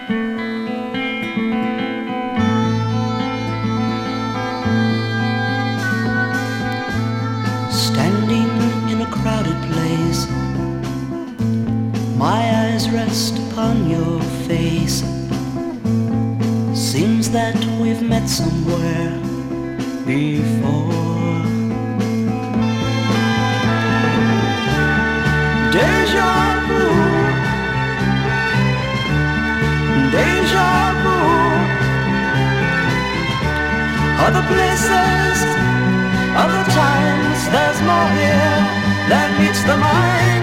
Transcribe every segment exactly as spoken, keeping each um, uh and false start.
Standing in a crowded place, my eyes rest upon your face. Seems that we've met somewhere before. Deja vu, deja vu. Other places, other times, there's more here than meets the mind.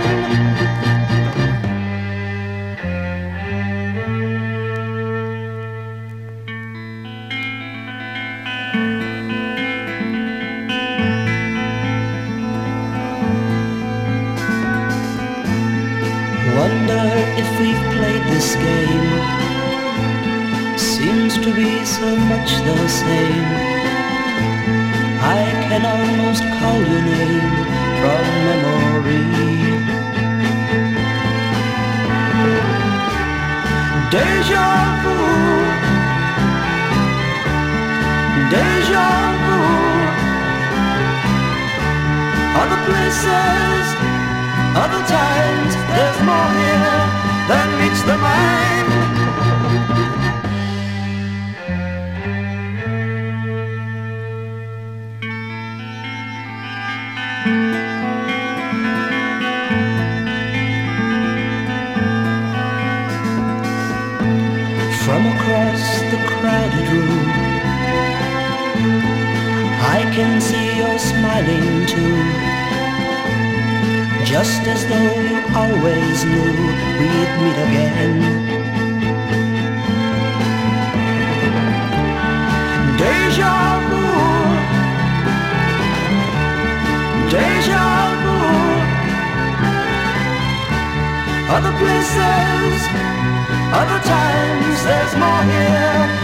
Wonder if we've played this game. Seems to be so much the same. I can almost call your name from memory. Deja vu, deja vu. Other places, other times, there's more here than meets the mind. From across the crowded room, I can see you're smiling too. Just as though you always knew we'd meet again. Deja vu, deja vu. Other places, other times, there's more here